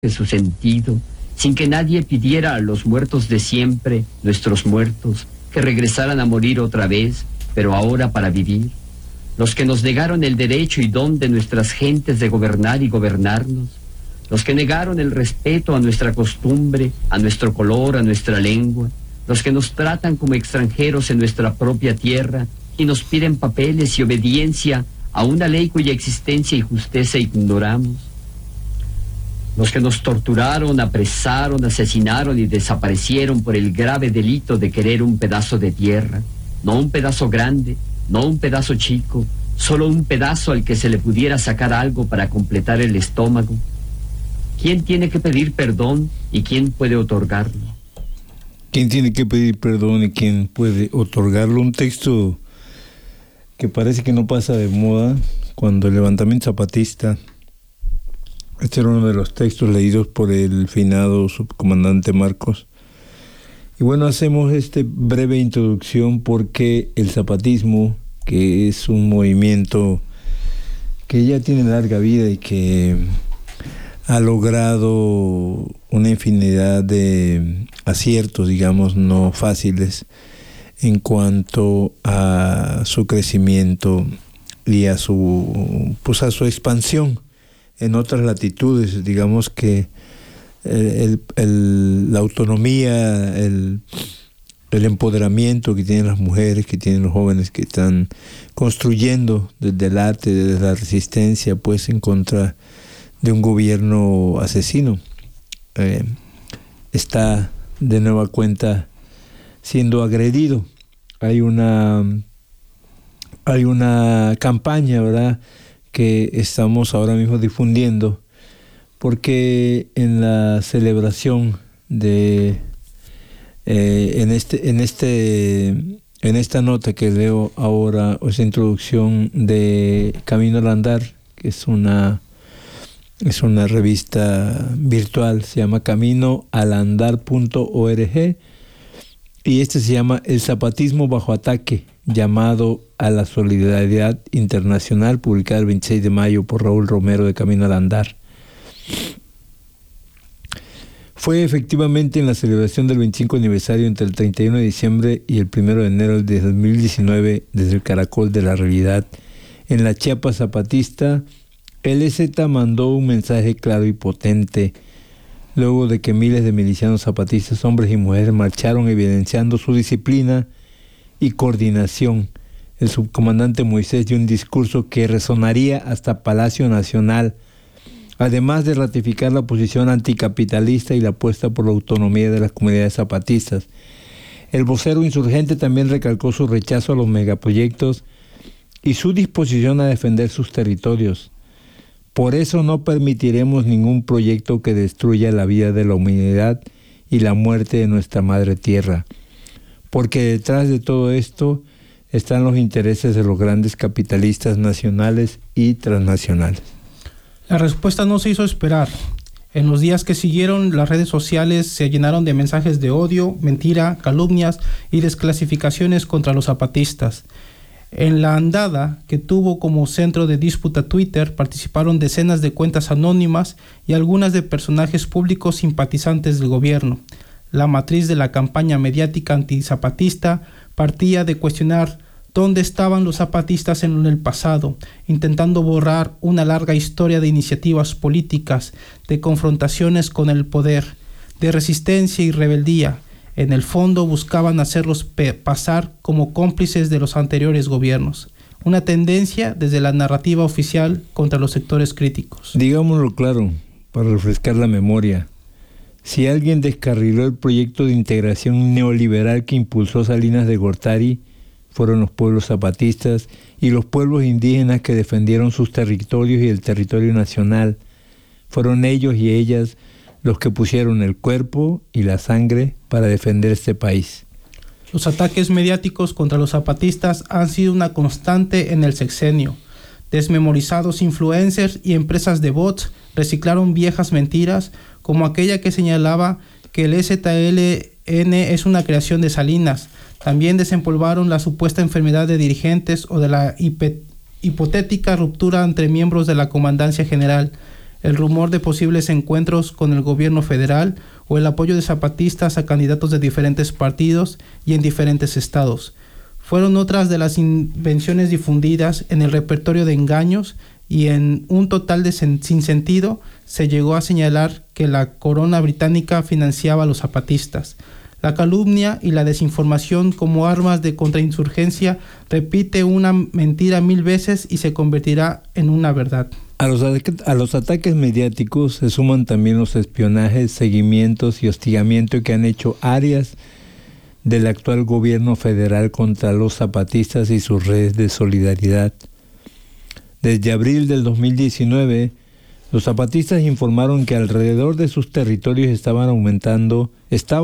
su sentido, sin que nadie pidiera a los muertos de siempre, nuestros muertos, que regresaran a morir otra vez, pero ahora para vivir. Los que nos negaron el derecho y don de nuestras gentes de gobernar y gobernarnos, los que negaron el respeto a nuestra costumbre, a nuestro color, a nuestra lengua, los que nos tratan como extranjeros en nuestra propia tierra y nos piden papeles y obediencia a una ley cuya existencia y justeza ignoramos. Los que nos torturaron, apresaron, asesinaron y desaparecieron por el grave delito de querer un pedazo de tierra, no un pedazo grande, no un pedazo chico, solo un pedazo al que se le pudiera sacar algo para completar el estómago. ¿Quién tiene que pedir perdón y quién puede otorgarlo? ¿Quién tiene que pedir perdón y quién puede otorgarlo? Un texto que parece que no pasa de moda cuando el levantamiento zapatista, este era uno de los textos leídos por el finado subcomandante Marcos. Y bueno, hacemos esta breve introducción porque el zapatismo, que es un movimiento que ya tiene larga vida y que ha logrado una infinidad de aciertos, digamos, no fáciles, en cuanto a su crecimiento y a su expansión en otras latitudes. Digamos que la autonomía, el empoderamiento que tienen las mujeres, que tienen los jóvenes que están construyendo desde el arte, desde la resistencia, pues en contra de un gobierno asesino, está de nueva cuenta siendo agredido. Hay una campaña, ¿verdad?, que estamos ahora mismo difundiendo, porque en la celebración de en esta nota que leo ahora, esa introducción de Camino al Andar, que es una revista virtual, se llama caminoalandar.org, y se llama El zapatismo bajo ataque, llamado a la solidaridad internacional, publicada el 26 de mayo por Raúl Romero de Camino al Andar. Fue efectivamente en la celebración del 25 aniversario entre el 31 de diciembre y el 1 de enero de 2019, desde el Caracol de la Realidad, en la Chiapas zapatista, el EZ mandó un mensaje claro y potente, luego de que miles de milicianos zapatistas, hombres y mujeres, marcharon evidenciando su disciplina y coordinación. El subcomandante Moisés dio un discurso que resonaría hasta Palacio Nacional, además de ratificar la posición anticapitalista y la apuesta por la autonomía de las comunidades zapatistas. El vocero insurgente también recalcó su rechazo a los megaproyectos y su disposición a defender sus territorios. Por eso no permitiremos ningún proyecto que destruya la vida de la humanidad y la muerte de nuestra madre tierra, porque detrás de todo esto están los intereses de los grandes capitalistas nacionales y transnacionales. La respuesta no se hizo esperar. En los días que siguieron, las redes sociales se llenaron de mensajes de odio, mentira, calumnias y desclasificaciones contra los zapatistas. En la andada, que tuvo como centro de disputa Twitter, participaron decenas de cuentas anónimas y algunas de personajes públicos simpatizantes del gobierno. La matriz de la campaña mediática antizapatista partía de cuestionar dónde estaban los zapatistas en el pasado, intentando borrar una larga historia de iniciativas políticas, de confrontaciones con el poder, de resistencia y rebeldía. En el fondo buscaban hacerlos pasar como cómplices de los anteriores gobiernos. Una tendencia desde la narrativa oficial contra los sectores críticos. Digámoslo claro, para refrescar la memoria. Si alguien descarriló el proyecto de integración neoliberal que impulsó Salinas de Gortari, fueron los pueblos zapatistas y los pueblos indígenas que defendieron sus territorios y el territorio nacional. Fueron ellos y ellas los que pusieron el cuerpo y la sangre para defender este país. Los ataques mediáticos contra los zapatistas han sido una constante en el sexenio. Desmemorizados influencers y empresas de bots reciclaron viejas mentiras, como aquella que señalaba que el EZLN es una creación de Salinas. También desempolvaron la supuesta enfermedad de dirigentes o de la hipotética ruptura entre miembros de la Comandancia General. el rumor de posibles encuentros con el gobierno federal o el apoyo de zapatistas a candidatos de diferentes partidos y en diferentes estados. Fueron otras de las invenciones difundidas en el repertorio de engaños, y en un total de sinsentido se llegó a señalar que la corona británica financiaba a los zapatistas. La calumnia y la desinformación como armas de contrainsurgencia repite una mentira 1000 veces y se convertirá en una verdad. A los ataques mediáticos se suman también los espionajes, seguimientos y hostigamiento que han hecho áreas del actual gobierno federal contra los zapatistas y sus redes de solidaridad. Desde abril del 2019, los zapatistas informaron que alrededor de sus territorios estaba aumentando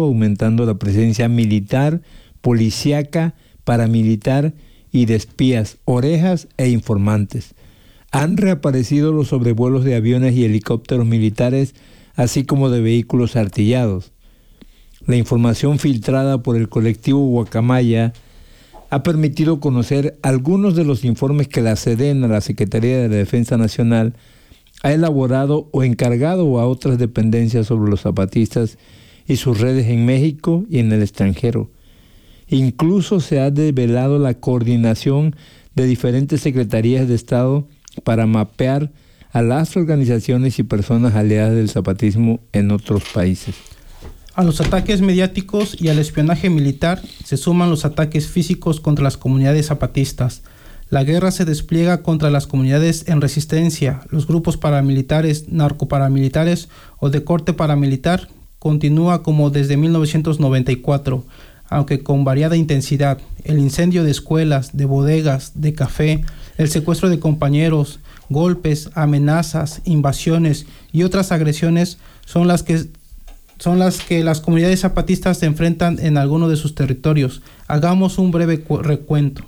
la presencia militar, policíaca, paramilitar y de espías, orejas e informantes. Han reaparecido los sobrevuelos de aviones y helicópteros militares, así como de vehículos artillados. La información filtrada por el colectivo Guacamaya ha permitido conocer algunos de los informes que la SEDENA, la Secretaría de la Defensa Nacional, ha elaborado o encargado a otras dependencias sobre los zapatistas y sus redes en México y en el extranjero. Incluso se ha develado la coordinación de diferentes secretarías de Estado para mapear a las organizaciones y personas aliadas del zapatismo en otros países. A los ataques mediáticos y al espionaje militar se suman los ataques físicos contra las comunidades zapatistas. La guerra se despliega contra las comunidades en resistencia. Los grupos paramilitares, narcoparamilitares o de corte paramilitar continúa como desde 1994, aunque con variada intensidad. El incendio de escuelas, de bodegas, de café, el secuestro de compañeros, golpes, amenazas, invasiones y otras agresiones son las que las comunidades zapatistas se enfrentan en alguno de sus territorios. Hagamos un breve recuento.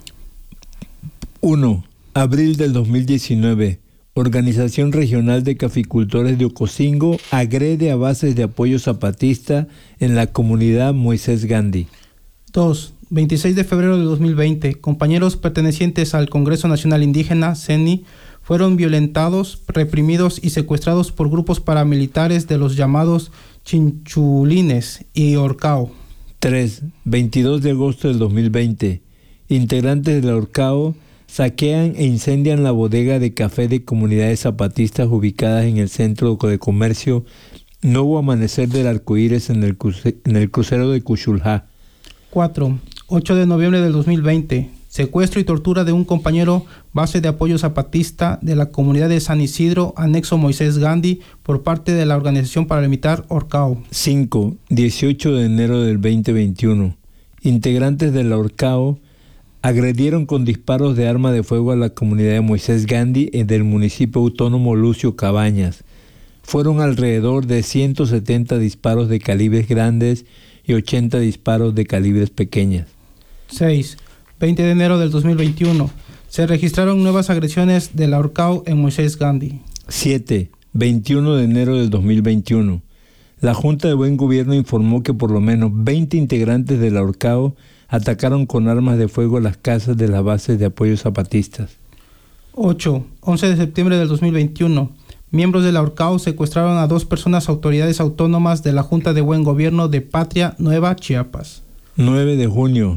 1. Abril del 2019. Organización Regional de Caficultores de Ocosingo agrede a bases de apoyo zapatista en la comunidad Moisés Gandhi. 2. 26 de febrero de 2020. Compañeros pertenecientes al Congreso Nacional Indígena, CENI, fueron violentados, reprimidos y secuestrados por grupos paramilitares de los llamados Chinchulines y Horcao. 3. 22 de agosto del 2020. Integrantes del Horcao saquean e incendian la bodega de café de comunidades zapatistas ubicadas en el centro de comercio Nuevo Amanecer del Arcoíris en el crucero de Cuchulha. 4. 8 de noviembre del 2020. Secuestro y tortura de un compañero base de apoyo zapatista de la comunidad de San Isidro, anexo Moisés Gandhi, por parte de la organización paramilitar Horcao. 5. 18 de enero del 2021. Integrantes de la Horcao agredieron con disparos de arma de fuego a la comunidad de Moisés Gandhi del municipio autónomo Lucio Cabañas. Fueron alrededor de 170 disparos de calibres grandes y 80 disparos de calibres pequeñas. 6. 20 de enero del 2021. Se registraron nuevas agresiones de la Horcao en Moisés Gandhi. 7. 21 de enero del 2021. La Junta de Buen Gobierno informó que por lo menos 20 integrantes de la Horcao atacaron con armas de fuego las casas de las bases de apoyo zapatistas. 8. 11 de septiembre del 2021. Miembros de la Horcao secuestraron a 2 personas autoridades autónomas de la Junta de Buen Gobierno de Patria Nueva, Chiapas. 9 de junio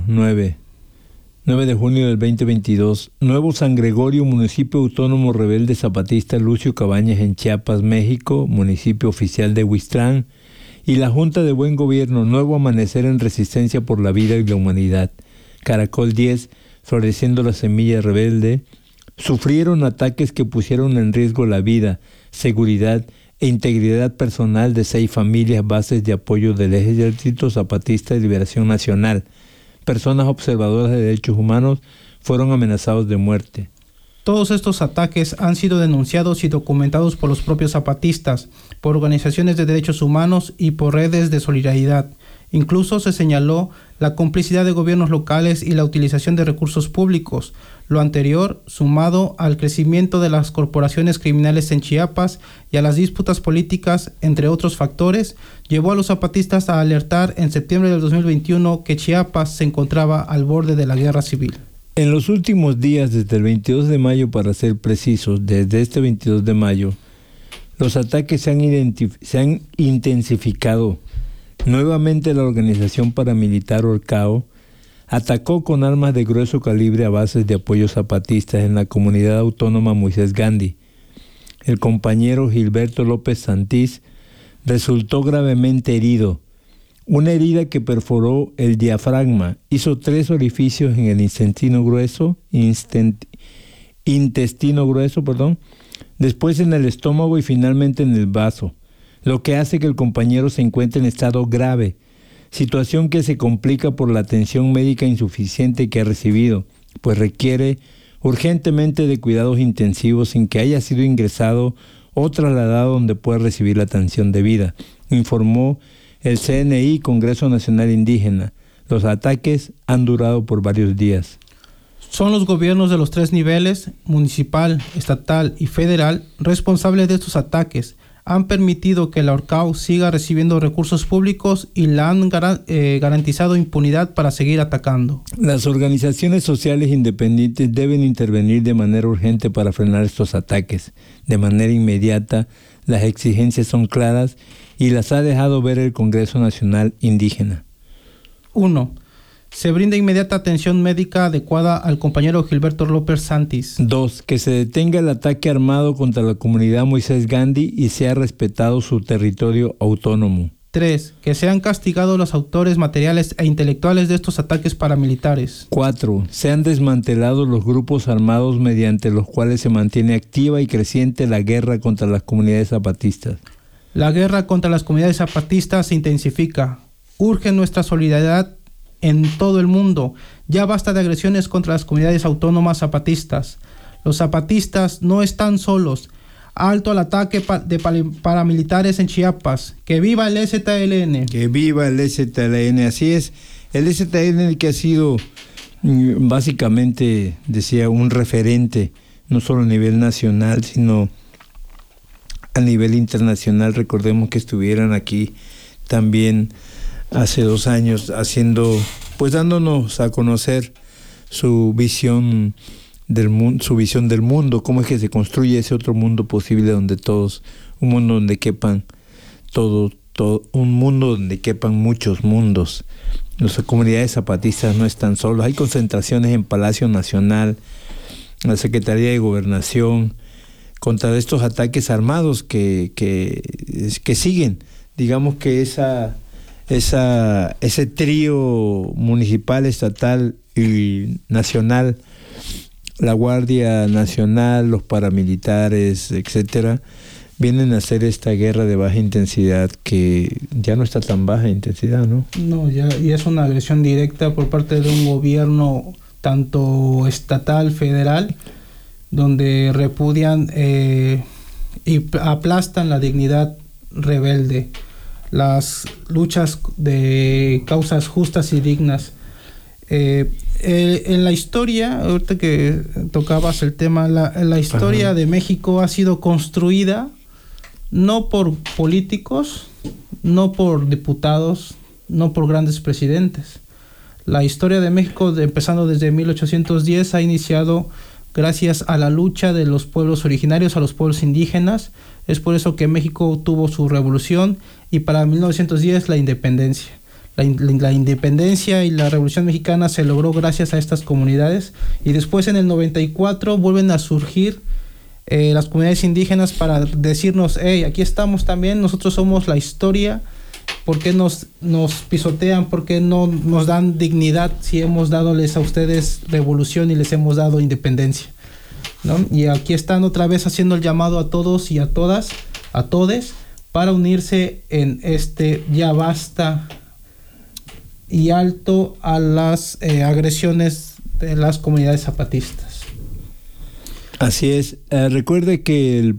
del 2022. Nuevo San Gregorio, municipio autónomo rebelde zapatista Lucio Cabañas en Chiapas, México, municipio oficial de Huistrán, y la Junta de Buen Gobierno Nuevo Amanecer en Resistencia por la Vida y la Humanidad, Caracol 10, Floreciendo la Semilla Rebelde, sufrieron ataques que pusieron en riesgo la vida, seguridad e integridad personal de 6 familias bases de apoyo del Ejército Zapatista de Liberación Nacional. Personas observadoras de derechos humanos fueron amenazados de muerte. Todos estos ataques han sido denunciados y documentados por los propios zapatistas, por organizaciones de derechos humanos y por redes de solidaridad. Incluso se señaló la complicidad de gobiernos locales y la utilización de recursos públicos. Lo anterior, sumado al crecimiento de las corporaciones criminales en Chiapas y a las disputas políticas, entre otros factores, llevó a los zapatistas a alertar en septiembre del 2021 que Chiapas se encontraba al borde de la guerra civil. En los últimos días, desde el 22 de mayo para ser precisos, desde este 22 de mayo, Los ataques se han intensificado. Nuevamente la organización paramilitar Orcao atacó con armas de grueso calibre a bases de apoyo zapatistas en la comunidad autónoma Moisés Gandhi. El compañero Gilberto López Santís resultó gravemente herido. Una herida que perforó el diafragma, hizo 3 orificios en el intestino grueso, después en el estómago y finalmente en el vaso, lo que hace que el compañero se encuentre en estado grave, situación que se complica por la atención médica insuficiente que ha recibido, pues requiere urgentemente de cuidados intensivos sin que haya sido ingresado o trasladado donde pueda recibir la atención debida, informó el CNI, Congreso Nacional Indígena. Los ataques han durado por varios días. Son los gobiernos de los 3 niveles, municipal, estatal y federal, responsables de estos ataques. Han permitido que la Orcao siga recibiendo recursos públicos y la han garantizado impunidad para seguir atacando. Las organizaciones sociales independientes deben intervenir de manera urgente para frenar estos ataques. De manera inmediata, las exigencias son claras y las ha dejado ver el Congreso Nacional Indígena. 1. Se brinda inmediata atención médica adecuada al compañero Gilberto López Santís. 2. Que se detenga el ataque armado contra la comunidad Moisés Gandhi y sea respetado su territorio autónomo. 3. Que sean castigados los autores materiales e intelectuales de estos ataques paramilitares. 4. Sean desmantelados los grupos armados mediante los cuales se mantiene activa y creciente la guerra contra las comunidades zapatistas. La guerra contra las comunidades zapatistas se intensifica. Urge nuestra solidaridad en todo el mundo. Ya basta de agresiones contra las comunidades autónomas zapatistas. Los zapatistas no están solos. Alto al ataque de paramilitares en Chiapas. ¡Que viva el ZLN! ¡Que viva el ZLN! Así es. El ZLN que ha sido básicamente, decía, un referente, no solo a nivel nacional, sino a nivel internacional. Recordemos que estuvieron aquí también hace 2 años haciendo, pues dándonos a conocer su visión del mundo, cómo es que se construye ese otro mundo posible donde todos, un mundo donde quepan un mundo donde quepan muchos mundos. Las comunidades zapatistas no están solos. Hay concentraciones en Palacio Nacional, en la Secretaría de Gobernación, contra estos ataques armados que siguen. Digamos que ese trío municipal, estatal y nacional, la Guardia Nacional, los paramilitares, etcétera, vienen a hacer esta guerra de baja intensidad que ya no está tan baja intensidad, ¿no? No, ya es una agresión directa por parte de un gobierno tanto estatal, federal, donde repudian y aplastan la dignidad rebelde, las luchas de causas justas y dignas. En la historia, ahorita que tocabas el tema, la historia de México ha sido construida no por políticos, no por diputados, no por grandes presidentes. La historia de México, empezando desde 1810, ha iniciado gracias a la lucha de los pueblos originarios, a los pueblos indígenas. Es por eso que México tuvo su revolución y para 1910 la independencia. La independencia y la revolución mexicana se logró gracias a estas comunidades, y después en el 94 vuelven a surgir las comunidades indígenas para decirnos: hey, aquí estamos también, nosotros somos la historia. ¿Por qué nos pisotean? ¿Por qué no nos dan dignidad si hemos dadoles a ustedes revolución y les hemos dado independencia? ¿No? Y aquí están otra vez haciendo el llamado a todos y a todas, a todes, para unirse en este ya basta y alto a las agresiones de las comunidades zapatistas. Así es. Recuerde que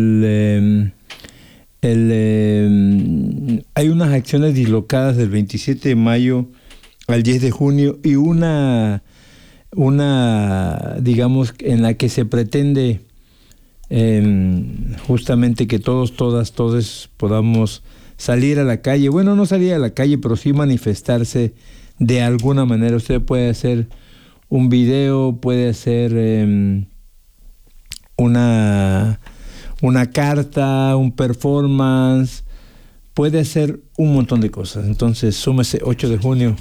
hay unas acciones dislocadas del 27 de mayo al 10 de junio y una digamos, en la que se pretende justamente que todos podamos salir a la calle. Bueno, no salir a la calle, pero sí manifestarse de alguna manera. Usted puede hacer un video, puede hacer una una carta, un performance, puede hacer un montón de cosas. Entonces, súmese 8 de junio.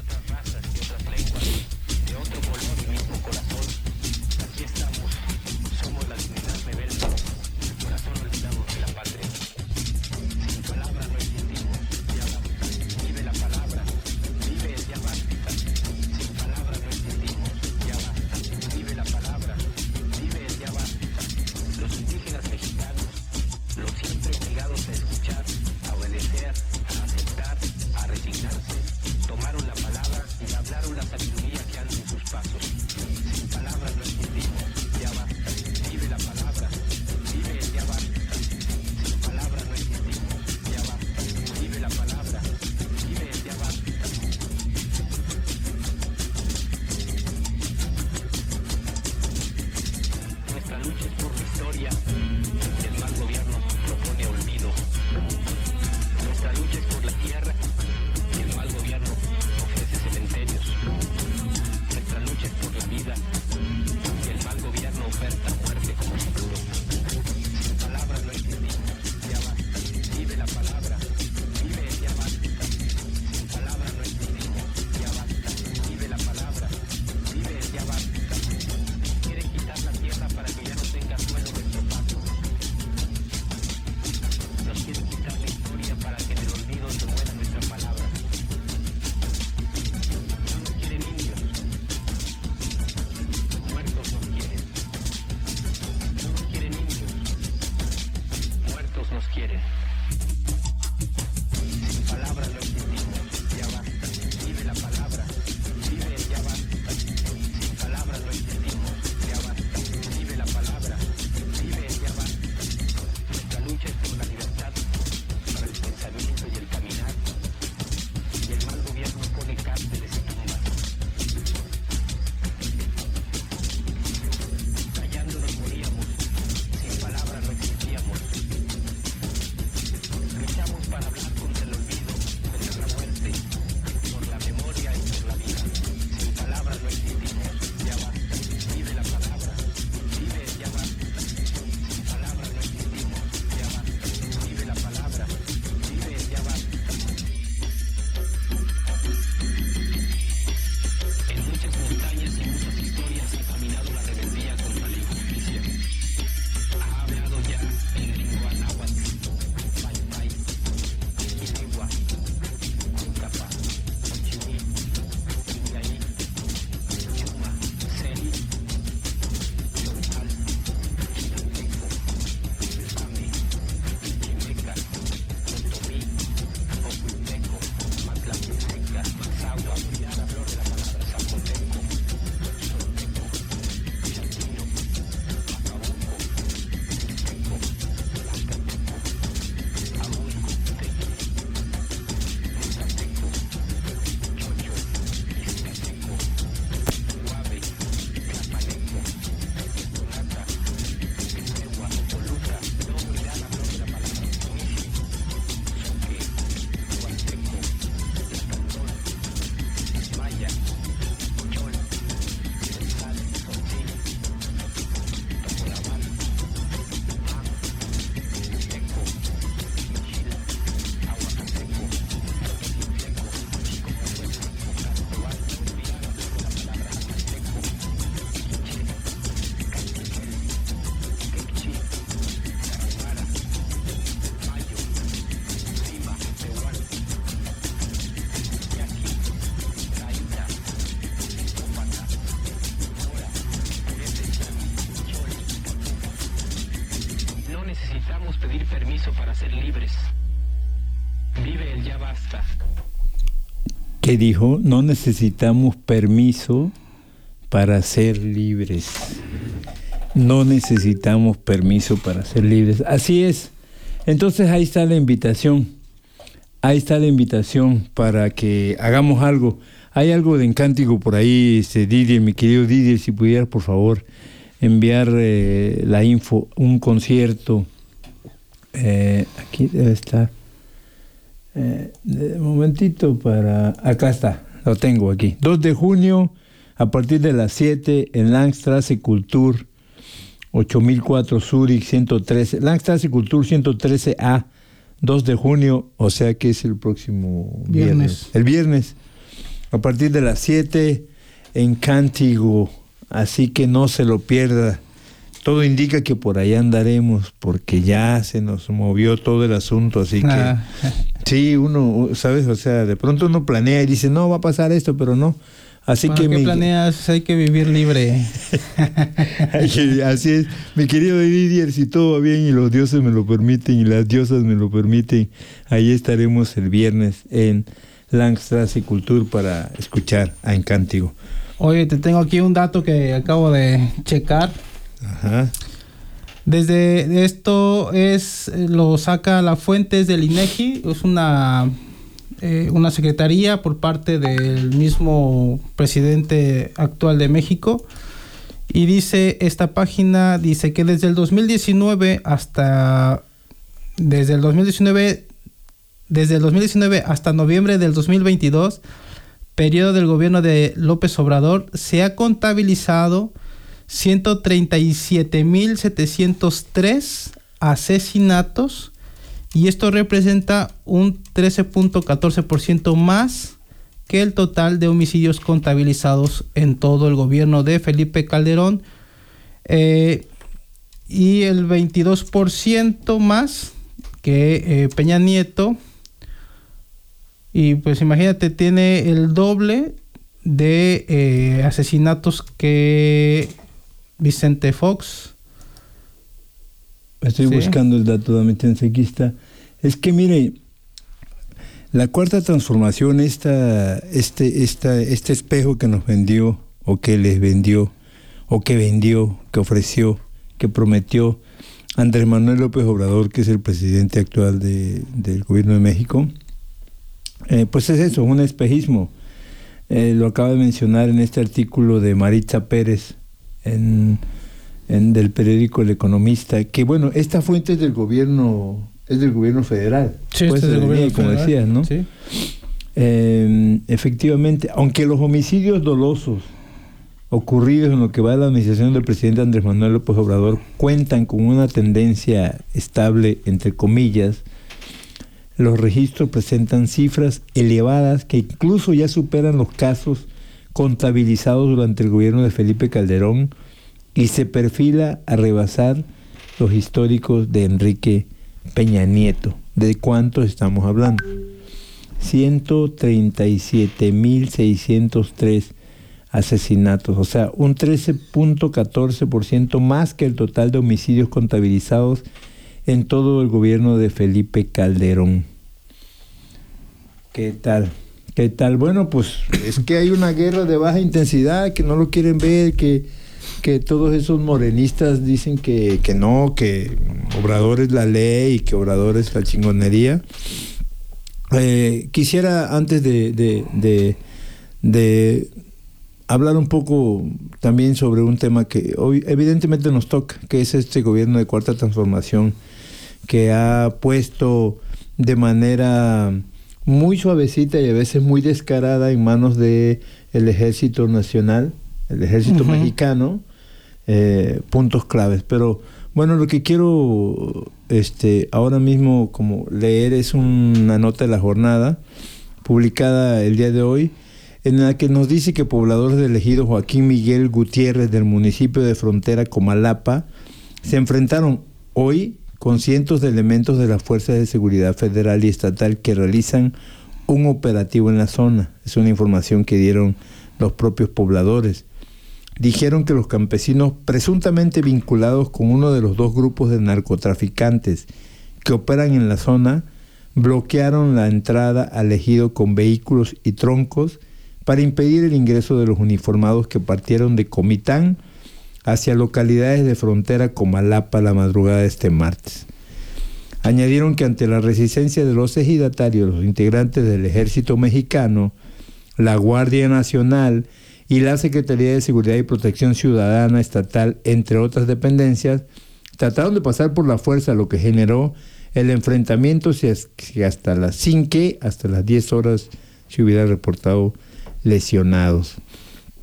¿Qué dijo? No necesitamos permiso para ser libres. No necesitamos permiso para ser libres. Así es. Entonces ahí está la invitación. Ahí está la invitación para que hagamos algo. Hay algo de Encántico por ahí, Didier, mi querido Didier, si pudieras por favor enviar la info, un concierto. Aquí debe estar. Un momentito para... Acá está, lo tengo aquí. 2 de junio, a partir de las 7, en Langstrasse Kultur, 8004 Zurich 113, Langstrasse Kultur 113A, 2 de junio, o sea que es el próximo viernes. El viernes, a partir de las 7 en Cántigo, así que no se lo pierda. Todo indica que por allá andaremos, porque ya se nos movió todo el asunto, así que sí, uno, ¿sabes? O sea, de pronto uno planea y dice, no, va a pasar esto, pero no. Así que ¿qué planeas? Hay que vivir libre. Así es, mi querido Didier, si todo va bien y los dioses me lo permiten y las diosas me lo permiten, ahí estaremos el viernes en Langstrasse Kultur para escuchar a Encántigo. Oye, te tengo aquí un dato que acabo de checar. Ajá. Desde esto lo saca la fuente del INEGI, es una secretaría por parte del mismo presidente actual de México, y dice esta página, dice que desde el 2019 hasta noviembre del 2022, periodo del gobierno de López Obrador, se ha contabilizado 137.703 asesinatos, y esto representa un 13.14% más que el total de homicidios contabilizados en todo el gobierno de Felipe Calderón, y el 22% más que Peña Nieto. Y pues imagínate, tiene el doble de asesinatos que Vicente Fox. Estoy buscando el dato, dame chance, aquí está. Es que mire, la Cuarta Transformación, este espejo que nos vendió, o que les vendió, o que vendió, que ofreció, que prometió Andrés Manuel López Obrador, que es el presidente actual del gobierno de México, pues es eso, un espejismo. Lo acaba de mencionar en este artículo de Maritza Pérez, del periódico El Economista, que bueno, esta fuente es del gobierno federal. Sí, pues, es del gobierno como federal, decías, ¿no? Sí. Efectivamente, aunque los homicidios dolosos ocurridos en lo que va de la administración del presidente Andrés Manuel López Obrador cuentan con una tendencia estable, entre comillas, los registros presentan cifras elevadas que incluso ya superan los casos contabilizados durante el gobierno de Felipe Calderón, y se perfila a rebasar los históricos de Enrique Peña Nieto. ¿De cuántos estamos hablando? 137.603 asesinatos, o sea, un 13.14% más que el total de homicidios contabilizados en todo el gobierno de Felipe Calderón. ¿Qué tal? ¿Qué tal? Bueno, pues es que hay una guerra de baja intensidad, que no lo quieren ver, que todos esos morenistas dicen que no, que Obrador es la ley y que Obrador es la chingonería. Quisiera, antes de hablar un poco también sobre un tema que hoy evidentemente nos toca, que es este gobierno de Cuarta Transformación, que ha puesto de manera muy suavecita y a veces muy descarada en manos de el Ejército Nacional, el Ejército Mexicano, puntos claves. Pero bueno, lo que quiero ahora mismo como leer es una nota de La Jornada publicada el día de hoy, en la que nos dice que pobladores del ejido Joaquín Miguel Gutiérrez del municipio de frontera Comalapa se enfrentaron hoy con cientos de elementos de las fuerzas de seguridad federal y estatal que realizan un operativo en la zona. Es una información que dieron los propios pobladores. Dijeron que los campesinos presuntamente vinculados con uno de los dos grupos de narcotraficantes que operan en la zona bloquearon la entrada al ejido con vehículos y troncos para impedir el ingreso de los uniformados que partieron de Comitán hacia localidades de frontera Comalapa la madrugada de este martes. Añadieron que ante la resistencia de los ejidatarios, los integrantes del Ejército Mexicano, la Guardia Nacional y la Secretaría de Seguridad y Protección Ciudadana Estatal, entre otras dependencias, trataron de pasar por la fuerza, lo que generó el enfrentamiento hasta las 10 horas se hubiera reportado lesionados.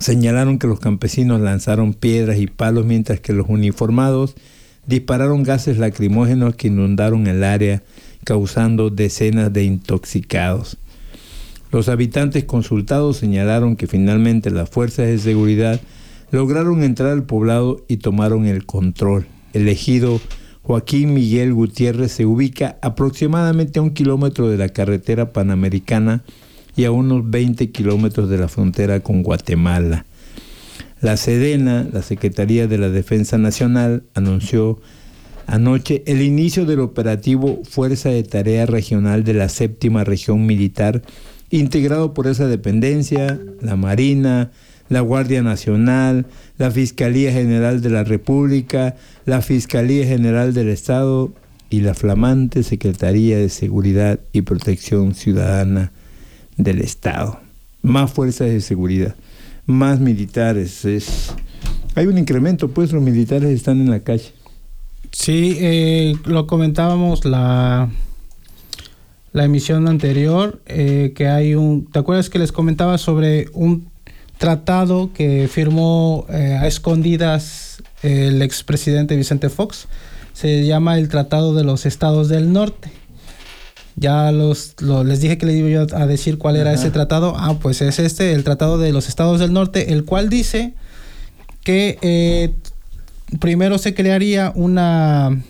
Señalaron que los campesinos lanzaron piedras y palos mientras que los uniformados dispararon gases lacrimógenos que inundaron el área, causando decenas de intoxicados. Los habitantes consultados señalaron que finalmente las fuerzas de seguridad lograron entrar al poblado y tomaron el control. El ejido Joaquín Miguel Gutiérrez se ubica aproximadamente a 1 kilómetro de la carretera panamericana y a unos 20 kilómetros de la frontera con Guatemala. La SEDENA, la Secretaría de la Defensa Nacional, anunció anoche el inicio del operativo Fuerza de Tarea Regional de la 7ª Región Militar, integrado por esa dependencia, la Marina, la Guardia Nacional, la Fiscalía General de la República, la Fiscalía General del Estado y la flamante Secretaría de Seguridad y Protección Ciudadana del Estado. Más fuerzas de seguridad, más militares. Hay un incremento, pues los militares están en la calle. Sí, lo comentábamos la emisión anterior, que hay ¿te acuerdas que les comentaba sobre un tratado que firmó a escondidas el expresidente Vicente Fox? Se llama el Tratado de los Estados del Norte. Ya les dije que les iba yo a decir cuál era ese tratado. Pues es el Tratado de los Estados del Norte, el cual dice que primero se crearía unos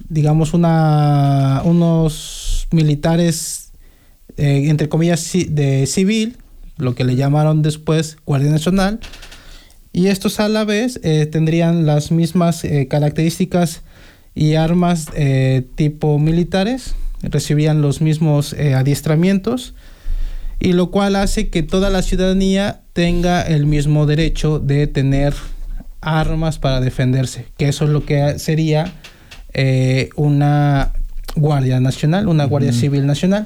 militares, entre comillas, de civil, lo que le llamaron después Guardia Nacional, y estos a la vez tendrían las mismas características y armas tipo militares, recibían los mismos adiestramientos, y lo cual hace que toda la ciudadanía tenga el mismo derecho de tener armas para defenderse, que eso es lo que sería una Guardia Nacional, una Guardia Civil Nacional.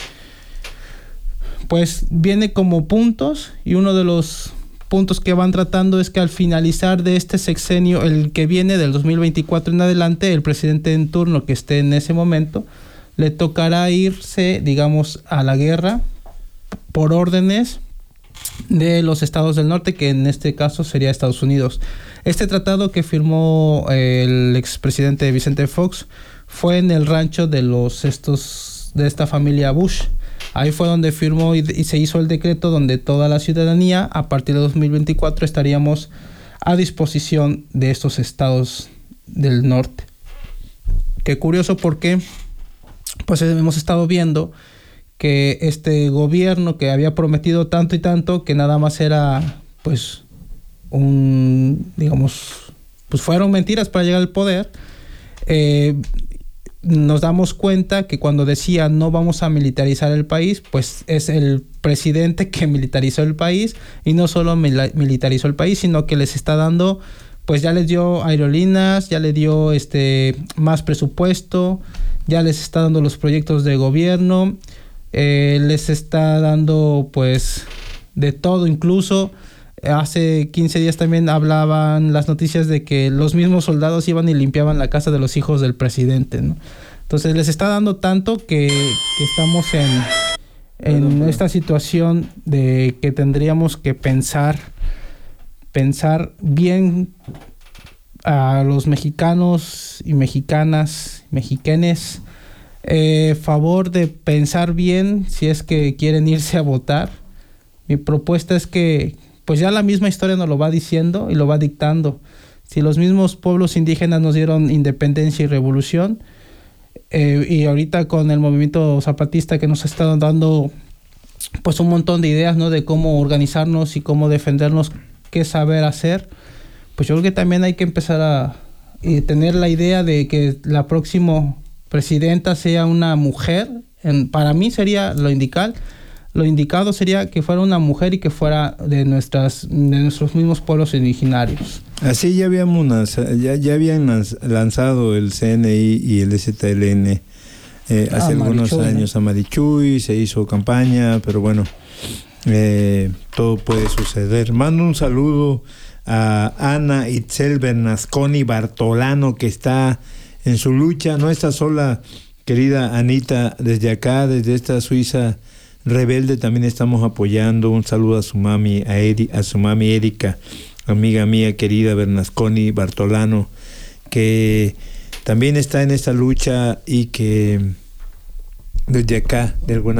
Pues viene como puntos, y uno de los puntos que van tratando es que al finalizar de este sexenio, el que viene del 2024 en adelante, el presidente en turno que esté en ese momento, le tocará irse, digamos, a la guerra por órdenes de los estados del norte, que en este caso sería Estados Unidos. Este tratado que firmó el expresidente Vicente Fox fue en el rancho de esta familia Bush. Ahí fue donde firmó y se hizo el decreto donde toda la ciudadanía a partir de 2024 estaríamos a disposición de estos estados del norte. Qué curioso, porque pues hemos estado viendo que este gobierno que había prometido tanto y tanto, que nada más era pues fueron mentiras para llegar al poder. Nos damos cuenta que cuando decía no vamos a militarizar el país, pues es el presidente que militarizó el país, y no solo militarizó el país, sino que les está dando, pues ya les dio aerolíneas, ya le dio más presupuesto, ya les está dando los proyectos de gobierno, les está dando pues de todo. Incluso hace 15 días también hablaban las noticias de que los mismos soldados iban y limpiaban la casa de los hijos del presidente, ¿no? Entonces les está dando tanto que estamos en esta situación de que tendríamos que pensar bien a los mexicanos y mexicanas, mexiquenes, favor de pensar bien si es que quieren irse a votar. Mi propuesta es que pues ya la misma historia nos lo va diciendo y lo va dictando. Si los mismos pueblos indígenas nos dieron independencia y revolución, y ahorita con el movimiento zapatista que nos ha estado dando pues un montón de ideas, ¿no?, de cómo organizarnos y cómo defendernos, qué saber hacer, pues yo creo que también hay que empezar a tener la idea de que la próxima presidenta sea una mujer. Para mí sería lo indicado sería que fuera una mujer y que fuera de nuestros mismos pueblos originarios. Así ya habían lanzado el CNI y el ZLN hace algunos años, ¿no?, a Marichuy, se hizo campaña, pero bueno, todo puede suceder. Mando un saludo a Ana Itzel Bernasconi Bartolano, que está en su lucha. No está sola, querida Anita, desde acá, desde esta Suiza Rebelde también estamos apoyando. Un saludo a su mami, a su mami Erika, amiga mía querida Bernasconi Bartolano, que también está en esta lucha y que desde acá de alguna